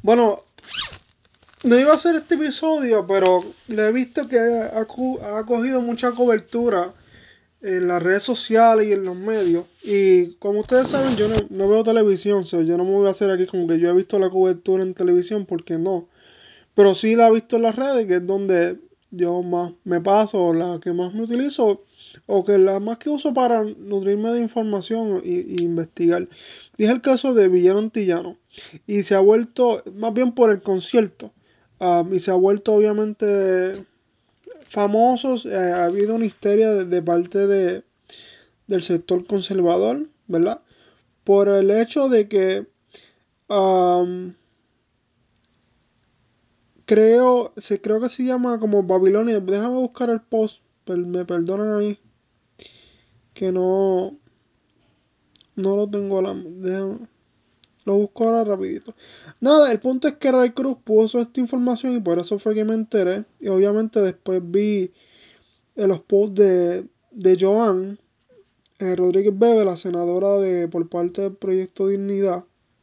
Bueno, no iba a hacer este episodio, pero le he visto que ha cogido mucha cobertura en las redes sociales y en los medios. Y como ustedes saben, yo no veo televisión, so yo no me voy a hacer aquí como que yo he visto la cobertura en televisión, porque no. Pero sí la he visto en las redes, que es donde yo más me paso, o la que más me utilizo, o que la más que uso para nutrirme de información y investigar. Y es el caso de Villano Antillano. Y se ha vuelto, más bien por el concierto, y se ha vuelto obviamente famosos. Ha habido una histeria de parte del sector conservador, ¿verdad? Por el hecho de que um, creo que se llama como Babilonia. Déjame buscar el post. Me perdonan ahí. Que no lo tengo a la. Lo busco ahora rapidito. Nada, el punto es que Ray Cruz puso esta información y por eso fue que me enteré. Y obviamente después vi en los posts de Joan Rodríguez Bebe, la senadora por parte del Proyecto Dignidad.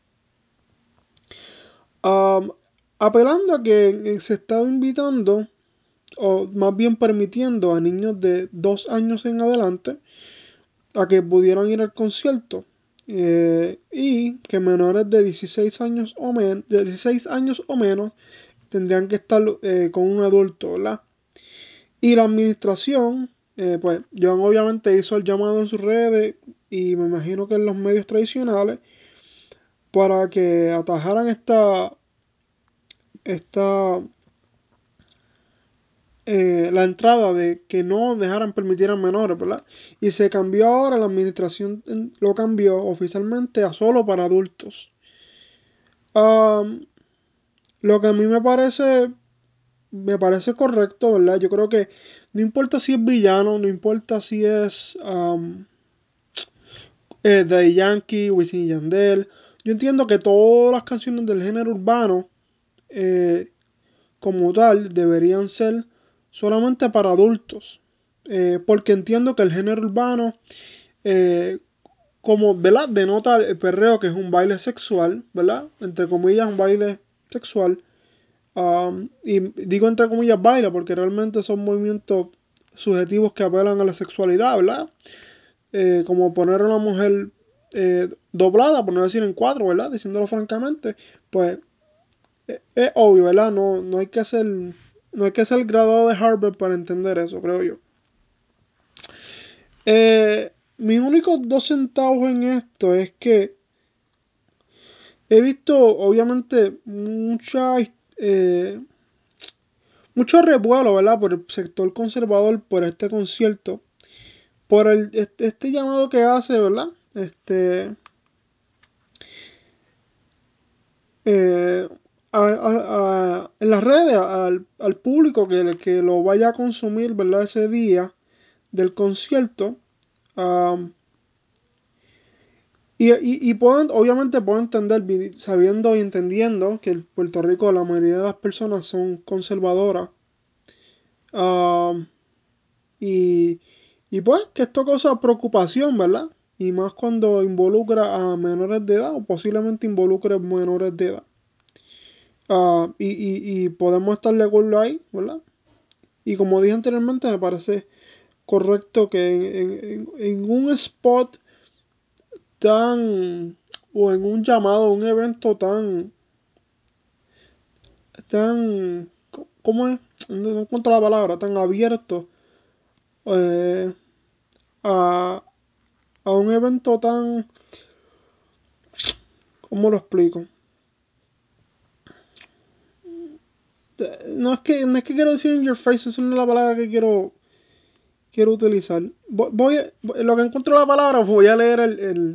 um, Apelando a que se estaba invitando, o más bien permitiendo a niños de 2 años en adelante a que pudieran ir al concierto, y que menores de 16 años de 16 años o menos tendrían que estar con un adulto, ¿verdad? Y la administración, pues John obviamente hizo el llamado en sus redes y me imagino que en los medios tradicionales para que atajaran esta la entrada de que no dejaran permitir a menores, ¿verdad? Y se cambió ahora, la administración lo cambió oficialmente a solo para adultos. Am, lo que a mí me parece correcto, ¿verdad? Yo creo que no importa si es villano, no importa si es Daddy Yankee, Wisin y Yandel. Yo entiendo que todas las canciones del género urbano, eh, como tal, deberían ser solamente para adultos. Porque entiendo que el género urbano, eh, como, ¿verdad? Denota el perreo, que es un baile sexual, ¿verdad? Entre comillas, un baile sexual. Y digo entre comillas baile porque realmente son movimientos subjetivos que apelan a la sexualidad, ¿verdad? Como poner a una mujer doblada, por no decir en cuatro, ¿verdad? Diciéndolo francamente, pues es obvio, ¿verdad? No hay que ser graduado de Harvard para entender eso, creo yo. Mis únicos 2 centavos en esto es que he visto, obviamente, mucho revuelo, ¿verdad? Por el sector conservador, por este concierto, por este llamado que hace, ¿verdad? Eh, en las redes, al público que lo vaya a consumir, ¿verdad? Ese día del concierto. am, obviamente puedo entender, sabiendo y entendiendo que en Puerto Rico la mayoría de las personas son conservadoras. am, y, y pues que esto causa preocupación, ¿verdad? Y más cuando involucra a menores de edad o posiblemente involucre menores de edad. Y podemos estar de acuerdo ahí, ¿verdad? Y como dije anteriormente, me parece correcto que en un spot tan, o en un llamado, un evento ¿cómo es? No encuentro la palabra, tan abierto, eh, a, a un evento tan, ¿cómo lo explico? No es que quiero decir in your face, esa no es la palabra que quiero utilizar. Lo que encuentro la palabra, voy a leer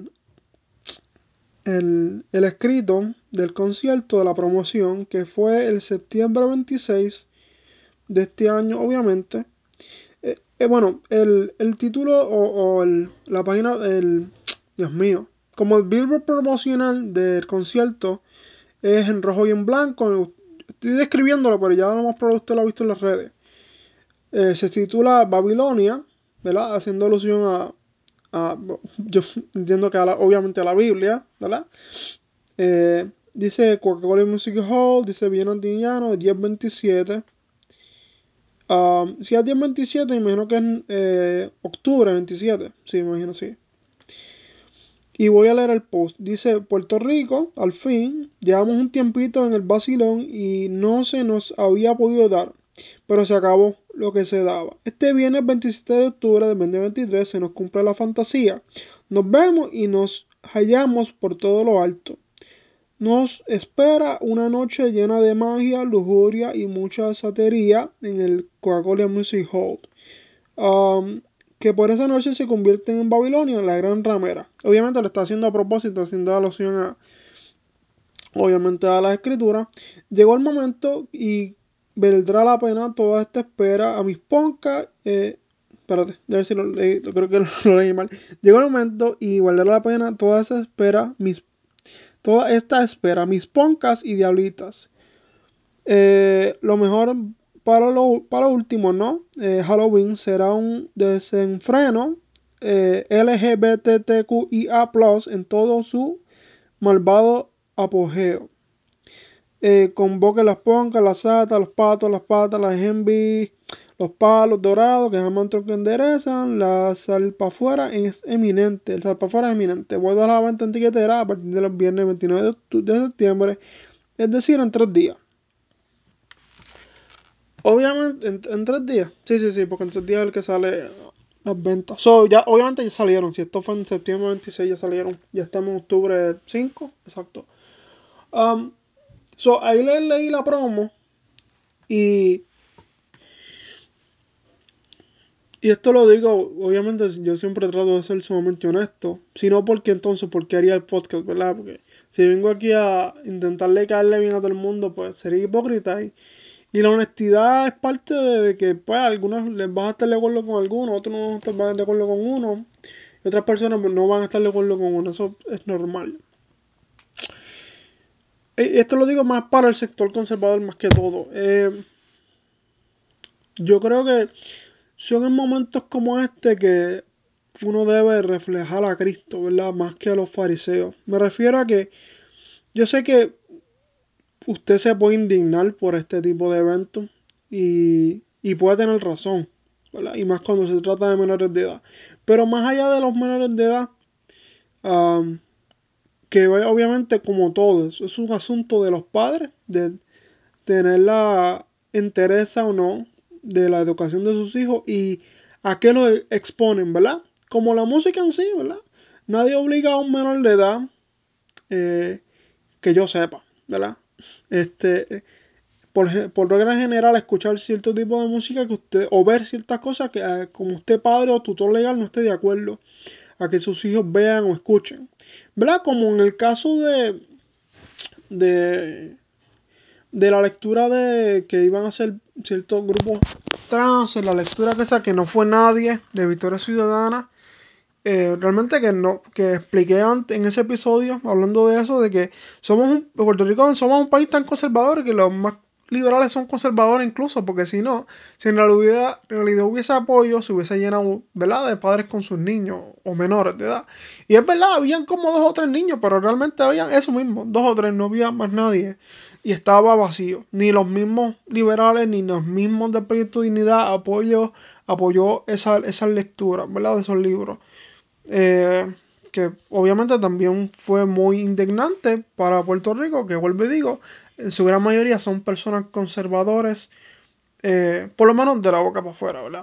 el escrito del concierto de la promoción, que fue el septiembre 26 de este año, obviamente. Bueno, el título la página, Dios mío, como el billboard promocional del concierto es en rojo y en blanco. Estoy describiéndolo, pero ya lo más probable usted lo ha visto en las redes. Se titula Babilonia, ¿verdad? Haciendo alusión yo entiendo que obviamente a la Biblia, ¿verdad? dice Coca-Cola Music Hall, dice Villano Antillano, 10-27. Si es 10-27, imagino que es octubre 27. Sí, imagino, sí. Y voy a leer el post. Dice, Puerto Rico, al fin, llevamos un tiempito en el vacilón y no se nos había podido dar, pero se acabó lo que se daba. Este viernes 27 de octubre del 2023 se nos cumple la fantasía. Nos vemos y nos hallamos por todo lo alto. Nos espera una noche llena de magia, lujuria y mucha satería en el Coca-Cola Music Hall. um, que por esa noche se convierten en Babilonia, la gran ramera. Obviamente lo está haciendo a propósito, haciendo alusión a, obviamente, a la escritura. Llegó el momento y valdrá la pena toda esta espera a mis poncas. Espérate, a ver si lo leí, creo que lo leí mal. Llegó el momento y valdrá la pena toda esta espera, mis poncas y diablitas. Lo mejor para lo último, ¿no? Halloween será un desenfreno LGBTQIA+ en todo su malvado apogeo. Convoque las poncas, las satas, los patos, las patas, las envy, los palos dorados que jamás tronco enderezan. La salpafuera es eminente. El salpafuera es eminente. Vuelvo a la venta en tiquetera a partir de los viernes 29 de septiembre, es decir, en 3 días. Obviamente, en 3 días. Sí, sí, sí, porque en 3 días es el que sale las ventas. Ya, obviamente ya salieron. Si esto fue en septiembre 26, ya salieron. Ya estamos en octubre 5, exacto. Um, ahí leí la promo. Y, y esto lo digo, obviamente yo siempre trato de ser sumamente honesto. Si no, porque entonces, ¿por qué haría el podcast, verdad? Porque si vengo aquí a intentarle caerle bien a todo el mundo, pues sería hipócrita. Y la honestidad es parte de que, pues, algunos les vas a estar de acuerdo con algunos, otros no van a estar de acuerdo con uno, y otras personas pues, no van a estar de acuerdo con uno. Eso es normal. Esto lo digo más para el sector conservador más que todo. Yo creo que son en momentos como este que uno debe reflejar a Cristo, ¿verdad? Más que a los fariseos. Me refiero a que yo sé que usted se puede indignar por este tipo de eventos y puede tener razón, ¿verdad? Y más cuando se trata de menores de edad. Pero más allá de los menores de edad, um, que obviamente como todo, eso es un asunto de los padres, de tener la interés o no de la educación de sus hijos y a qué lo exponen, ¿verdad? Como la música en sí, ¿verdad? Nadie obliga a un menor de edad eh, que yo sepa, ¿verdad? Este, por regla general, escuchar cierto tipo de música que usted, o ver ciertas cosas que como usted padre o tutor legal no esté de acuerdo a que sus hijos vean o escuchen. ¿Verdad? Como en el caso de, de la lectura de que iban a hacer ciertos grupos trans, en la lectura que no fue nadie de Victoria Ciudadana. Realmente que no, que expliqué antes en ese episodio, hablando de eso, de que Puerto Rico somos un país tan conservador que los más liberales son conservadores incluso, porque si no, si en realidad hubiese apoyo, se hubiese llenado, ¿verdad?, de padres con sus niños o menores de edad. Y es verdad, habían como 2 o 3 niños, pero realmente habían eso mismo, 2 o 3, no había más nadie. Y estaba vacío. Ni los mismos liberales, ni los mismos de Proyecto Dignidad apoyó esa lectura, ¿verdad?, de esos libros. eh, que obviamente también fue muy indignante para Puerto Rico, que vuelvo y digo, en su gran mayoría son personas conservadores, por lo menos de la boca para afuera, ¿verdad?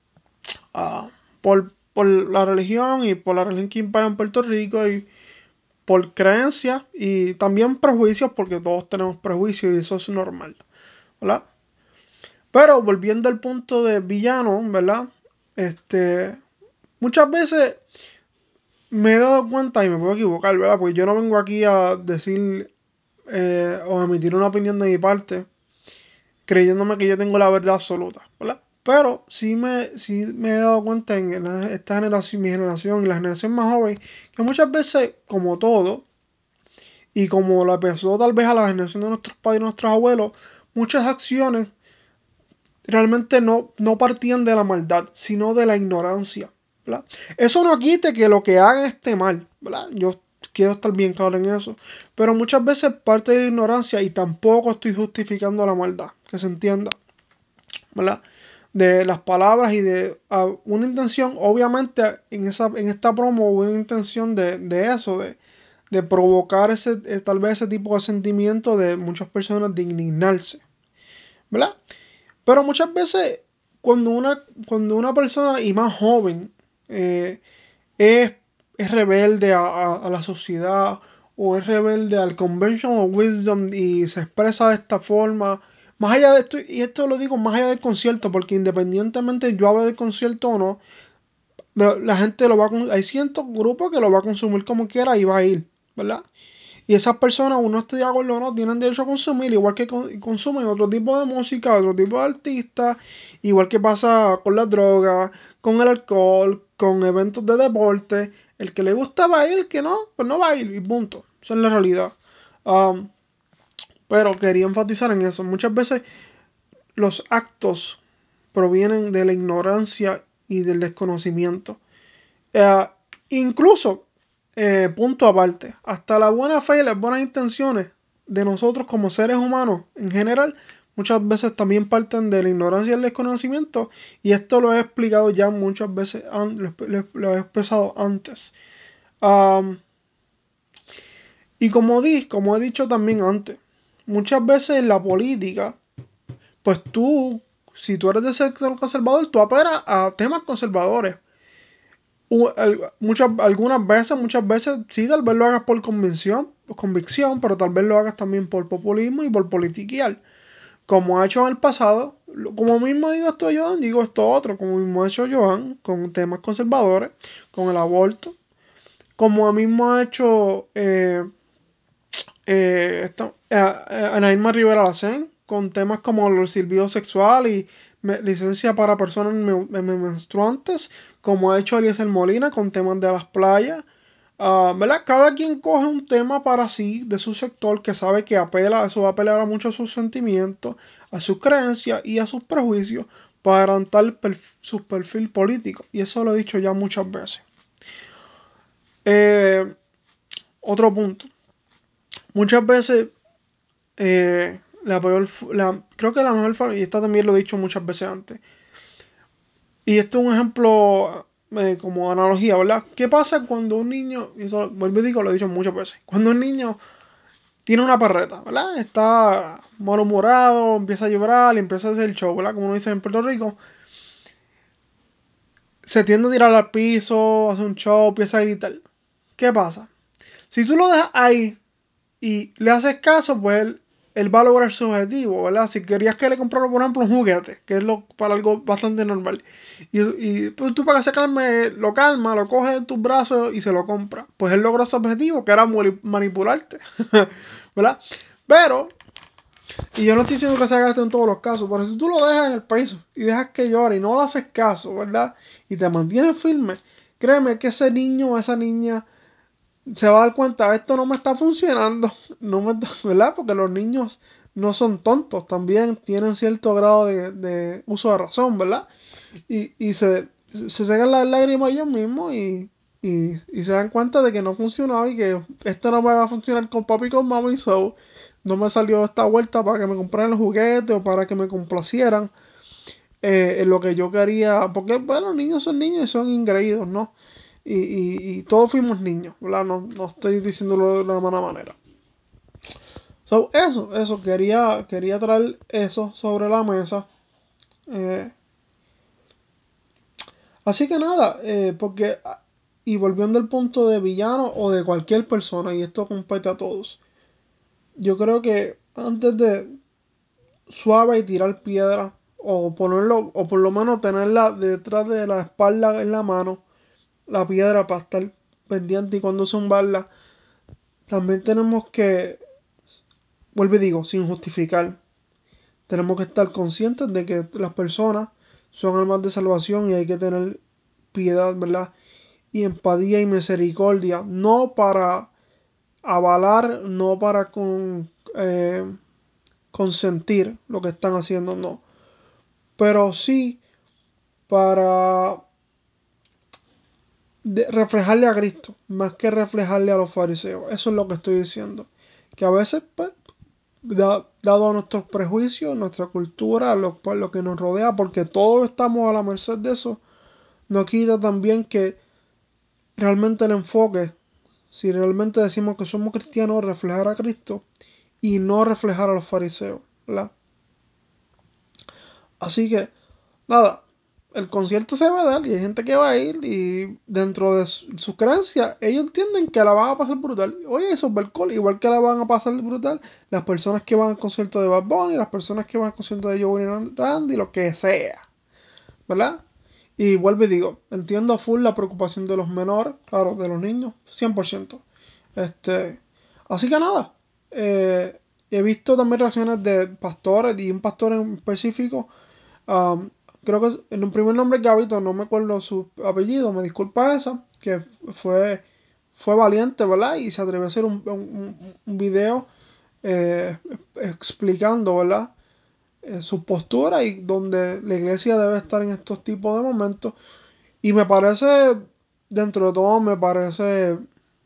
Por la religión y por la religión que impera en Puerto Rico y por creencias y también prejuicios, porque todos tenemos prejuicios y eso es normal, ¿verdad? Pero volviendo al punto de villano, ¿verdad? Este, muchas veces me he dado cuenta y me puedo equivocar, ¿verdad? Porque yo no vengo aquí a decir o a emitir una opinión de mi parte creyéndome que yo tengo la verdad absoluta, ¿verdad? Pero sí me he dado cuenta esta generación, mi generación y la generación más joven, que muchas veces, como todo, y como la pasó tal vez a la generación de nuestros padres y nuestros abuelos, muchas acciones realmente no partían de la maldad, sino de la ignorancia, ¿verdad? Eso no quite que lo que hagan esté mal, ¿verdad? quiero estar bien claro en eso. Pero muchas veces parte de la ignorancia, y tampoco estoy justificando la maldad, que se entienda, ¿verdad? De las palabras y de una intención, obviamente en esta promo hubo una intención de eso, de provocar tal vez ese tipo de sentimiento de muchas personas de indignarse, ¿verdad? Pero muchas veces cuando una persona y más joven eh, es, es rebelde a la sociedad o es rebelde al conventional wisdom y se expresa de esta forma, más allá de esto, y esto lo digo más allá del concierto, porque independientemente yo hable del concierto o no, la gente lo va hay ciertos grupos que lo va a consumir como quiera y va a ir, ¿verdad? Y esas personas, uno esté de acuerdo o no, tienen derecho a consumir, igual que consumen otro tipo de música, otro tipo de artistas, igual que pasa con las drogas, con el alcohol, con eventos de deporte. El que le gusta va a ir, el que no, pues no va a ir, y punto. Esa es la realidad. Um, pero quería enfatizar en eso. Muchas veces los actos provienen de la ignorancia y del desconocimiento. Eh, incluso, punto aparte, hasta la buena fe y las buenas intenciones de nosotros como seres humanos en general, muchas veces también parten de la ignorancia y el desconocimiento, y esto lo he explicado ya muchas veces, lo he expresado antes. Um, y como he dicho también antes, muchas veces en la política, pues tú, si tú eres de sector conservador, tú apelas a temas conservadores. Muchas veces, sí, tal vez lo hagas convicción, pero tal vez lo hagas también por populismo y por politiquear. Como ha hecho en el pasado, como mismo digo esto yo, digo esto otro, como mismo ha hecho Joan con temas conservadores, con el aborto, como mismo ha hecho Ana Irma Rivera Lacén, con temas como el silbido sexual y licencia para personas menstruantes, como ha hecho Eliezer Molina con temas de las playas. ¿Verdad? Cada quien coge un tema para sí, de su sector, que sabe que apela, eso va a apelar a mucho a sus sentimientos, a sus creencias y a sus prejuicios para orientar su perfil político. Y eso lo he dicho ya muchas veces. Eh, Otro punto. Muchas veces creo que la mejor forma, y esta también lo he dicho muchas veces antes, y esto es un ejemplo como analogía, ¿verdad? ¿Qué pasa cuando un niño, y eso vuelvo y digo, lo he dicho muchas veces, cuando un niño tiene una perreta, ¿verdad? Está malhumorado, empieza a llorar, y empieza a hacer el show, ¿verdad? Como uno dice en Puerto Rico, se tiende a tirar al piso, hace un show, empieza a gritar. ¿Qué pasa? Si tú lo dejas ahí y le haces caso, pues él va a lograr su objetivo, ¿verdad? Si querías que le comprara, por ejemplo, un juguete, que es para algo bastante normal, y pues tú para que se calme, lo calma, lo coge en tus brazos y se lo compra. Pues él logró su objetivo, que era manipularte, ¿verdad? Pero, y yo no estoy diciendo que se haga esto en todos los casos, pero si tú lo dejas en el piso y dejas que llore y no le haces caso, ¿verdad? Y te mantienes firme, créeme que ese niño o esa niña se va a dar cuenta, esto no me está funcionando, ¿verdad? Porque los niños no son tontos, también tienen cierto grado de uso de razón, ¿verdad? Y se secan las lágrimas ellos mismos y se dan cuenta de que no funcionaba y que esto no me va a funcionar con papi y con mami, so no me salió esta vuelta para que me compraran los juguetes o para que me complacieran en lo que yo quería, porque bueno, los niños son niños y son ingreídos, ¿no? Y todos fuimos niños, ¿verdad? No estoy diciéndolo de una mala manera. So, quería traer eso sobre la mesa. Eh, Así que nada, y volviendo al punto de villano o de cualquier persona, y esto compete a todos, yo creo que antes de suave y tirar piedra, o ponerlo, o por lo menos tenerla detrás de la espalda en la mano, la piedra para estar pendiente y cuando zumbarla, también tenemos que, vuelvo y digo, sin justificar, tenemos que estar conscientes de que las personas son almas de salvación y hay que tener piedad, ¿verdad? Y empatía y misericordia, no para avalar, no para consentir lo que están haciendo, no, pero sí para reflejarle a Cristo, más que reflejarle a los fariseos. Eso es lo que estoy diciendo. Que a veces, pues, dado nuestros prejuicios, nuestra cultura, por lo que nos rodea, porque todos estamos a la merced de eso, no quita también que realmente el enfoque, si realmente decimos que somos cristianos, reflejar a Cristo y no reflejar a los fariseos, ¿verdad? Así que, nada, el concierto se va a dar y hay gente que va a ir y dentro de sus creencias, ellos entienden que la van a pasar brutal. Oye, eso es Bercol, igual que la van a pasar brutal las personas que van al concierto de Bad Bunny, las personas que van al concierto de Joe Randy, lo que sea, ¿verdad? Y vuelvo y digo, entiendo a full la preocupación de los menores, claro, de los niños, 100%. Este, así que nada, he visto también reacciones de pastores y un pastor en específico. Um, Creo que en un primer nombre que habito, no me acuerdo su apellido, me disculpa esa, que fue valiente, ¿verdad? Y se atrevió a hacer un video eh, explicando, ¿verdad? Su postura y donde la iglesia debe estar en estos tipos de momentos. Y me parece, dentro de todo, me parece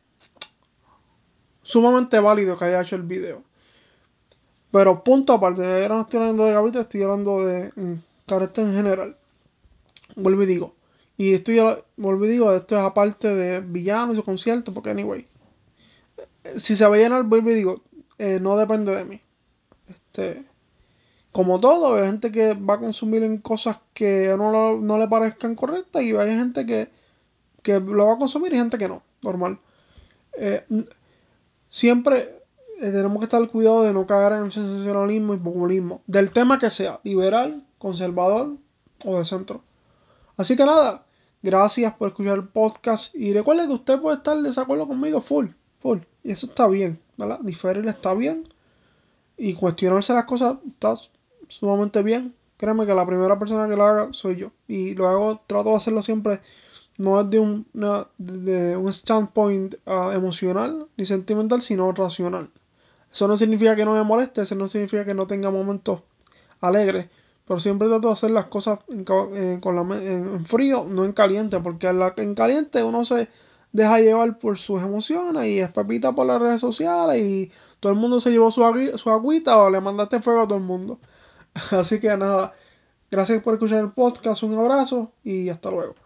sumamente válido que haya hecho el video. Pero punto aparte, ahora no estoy hablando de Gavito, estoy hablando de carácter en general. Vuelvo y digo. Vuelvo y digo, esto es aparte de Villano y su concierto, porque anyway. Si se va a llenar, vuelvo y digo, no depende de mí. Este, como todo, hay gente que va a consumir en cosas que no le parezcan correctas y hay gente que lo va a consumir y gente que no, normal. Eh, Siempre tenemos que estar al cuidado de no caer en el sensacionalismo y populismo, del tema que sea, liberal, conservador o de centro. Así que nada, gracias por escuchar el podcast y recuerde que usted puede estar en desacuerdo conmigo full. Y eso está bien, ¿verdad? Diferir está bien y cuestionarse las cosas está sumamente bien. Créeme que la primera persona que lo haga soy yo. Y lo hago, trato de hacerlo siempre, no desde de un standpoint emocional ni sentimental, sino racional. Eso no significa que no me moleste, eso no significa que no tenga momentos alegres, pero siempre trato de hacer las cosas en frío, no en caliente, porque en caliente uno se deja llevar por sus emociones y es pepita por las redes sociales y todo el mundo se llevó su agüita o le mandaste fuego a todo el mundo. Así que nada, gracias por escuchar el podcast, un abrazo y hasta luego.